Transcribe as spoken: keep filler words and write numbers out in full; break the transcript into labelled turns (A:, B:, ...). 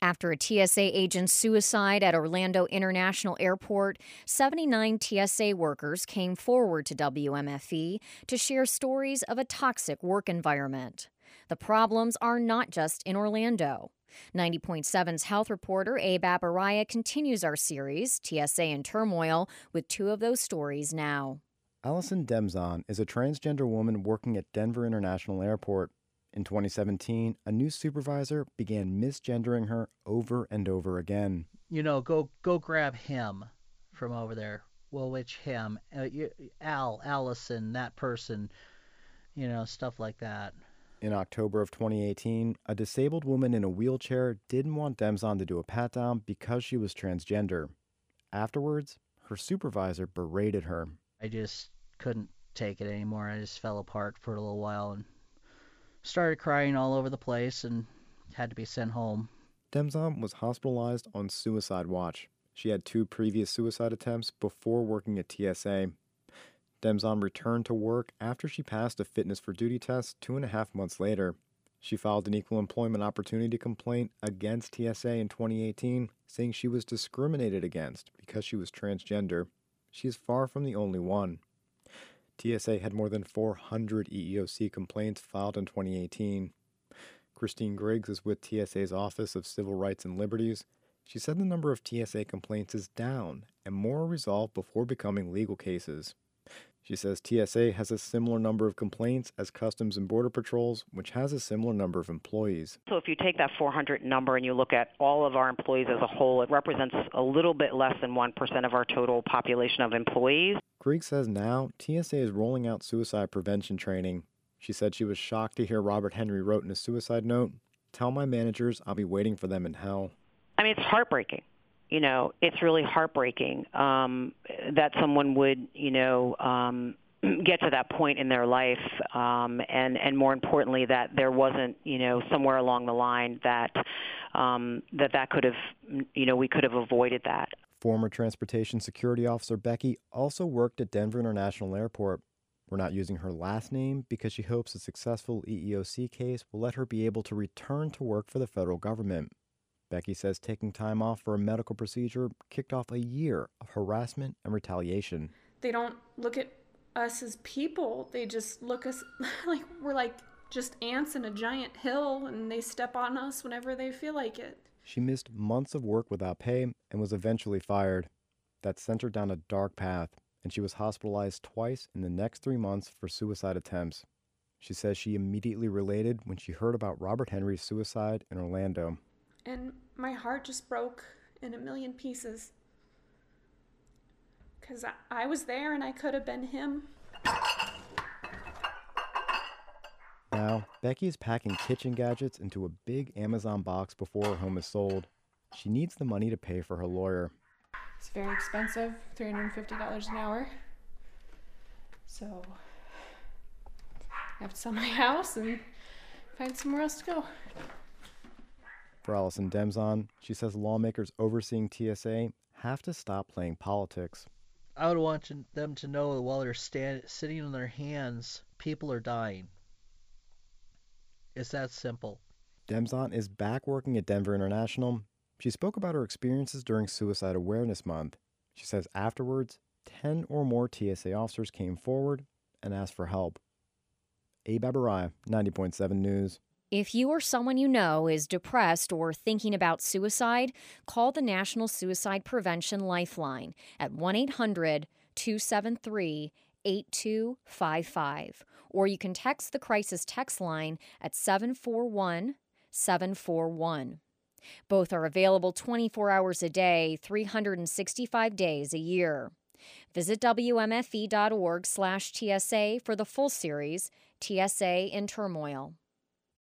A: After a T S A agent's suicide at Orlando International Airport, seventy-nine T S A workers came forward to W M F E to share stories of a toxic work environment. The problems are not just in Orlando. ninety point seven's health reporter Abe Abaraya continues our series, T S A in Turmoil, with two of those stories now.
B: Allison Demzon is a transgender woman working at Denver International Airport. In twenty seventeen, a new supervisor began misgendering her over and over again.
C: You know, go go grab him from over there. Well, which him? Uh, you, Al, Allison, that person, you know, stuff like that.
B: In October of twenty eighteen, a disabled woman in a wheelchair didn't want Demzon to do a pat-down because she was transgender. Afterwards, her supervisor berated her.
C: I just couldn't take it anymore. I just fell apart for a little while and started crying all over the place and had to be sent home.
B: Demzon was hospitalized on suicide watch. She had two previous suicide attempts before working at T S A. Demzon returned to work after she passed a fitness for duty test two and a half months later. She filed an equal employment opportunity complaint against T S A in twenty eighteen, saying she was discriminated against because she was transgender. She is far from the only one. T S A had more than four hundred E E O C complaints filed in twenty eighteen. Christine Griggs is with T S A's Office of Civil Rights and Liberties. She said the number of T S A complaints is down, and more are resolved before becoming legal cases. She says T S A has a similar number of complaints as Customs and Border Patrols, which has a similar number of employees.
D: So if you take that four hundred number and you look at all of our employees as a whole, it represents a little bit less than one percent of our total population of employees.
B: Griggs says now T S A is rolling out suicide prevention training. She said she was shocked to hear Robert Henry wrote in a suicide note, "Tell my managers I'll be waiting for them in hell."
D: I mean, it's heartbreaking. You know, it's really heartbreaking um, that someone would, you know, um, get to that point in their life, um, and, and more importantly, that there wasn't, you know, somewhere along the line that um, that that could have, you know, we could have avoided that.
B: Former Transportation Security Officer Becky also worked at Denver International Airport. We're not using her last name because she hopes a successful E E O C case will let her be able to return to work for the federal government. Becky says taking time off for a medical procedure kicked off a year of harassment and retaliation.
E: They don't look at us as people. They just look us like we're like just ants in a giant hill, and they step on us whenever they feel like it.
B: She missed months of work without pay and was eventually fired. That sent her down a dark path, and she was hospitalized twice in the next three months for suicide attempts. She says she immediately related when she heard about Robert Henry's suicide in Orlando.
E: And my heart just broke in a million pieces. Because I, I was there and I could have been him.
B: Now, Becky is packing kitchen gadgets into a big Amazon box before her home is sold. She needs the money to pay for her lawyer.
E: It's very expensive, three hundred fifty dollars an hour. So I have to sell my house and find somewhere else to go.
B: For Allison Demzon, she says lawmakers overseeing T S A have to stop playing politics.
C: I would want them to know that while they're stand, sitting on their hands, people are dying. It's that simple.
B: Demzon is back working at Denver International. She spoke about her experiences during Suicide Awareness Month. She says afterwards, ten or more T S A officers came forward and asked for help. Abe Abaraya, ninety point seven News.
A: If you or someone you know is depressed or thinking about suicide, call the National Suicide Prevention Lifeline at one eight hundred two seven three eight two five five, or you can text the crisis text line at seven four one seven four one. Both are available twenty-four hours a day, three hundred sixty-five days a year. Visit W M F E dot org slash T S A for the full series, T S A in Turmoil.